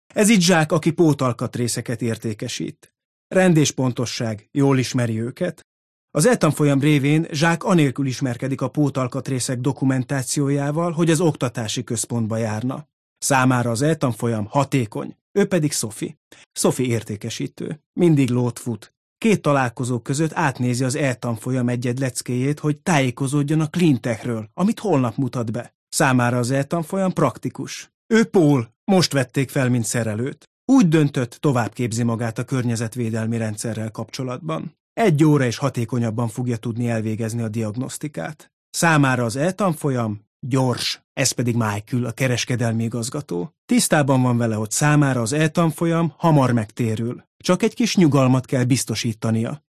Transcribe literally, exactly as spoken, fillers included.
Ez itt Zsák, aki pótalkatrészeket értékesít. Rend és pontosság, jól ismeri őket. Az e-tanfolyam révén Zsák anélkül ismerkedik a pótalkatrészek dokumentációjával, hogy az oktatási központba járna. Számára az e-tanfolyam hatékony, ő pedig Szofi. Szofi értékesítő. Mindig lót fut. Két találkozó között átnézi az e-tanfolyam egy-egy leckéjét, hogy tájékozódjon a cleantechről, amit holnap mutat be. Számára az e-tanfolyam praktikus. Ő Pól, most vették fel, mint szerelőt. Úgy döntött, tovább képzi magát a környezetvédelmi rendszerrel kapcsolatban. Egy óra és hatékonyabban fogja tudni elvégezni a diagnosztikát. Számára az e-tanfolyam gyors, ez pedig Michael, a kereskedelmi igazgató. Tisztában van vele, hogy számára az e-tanfolyam hamar megtérül. Csak egy kis nyugalmat kell biztosítania.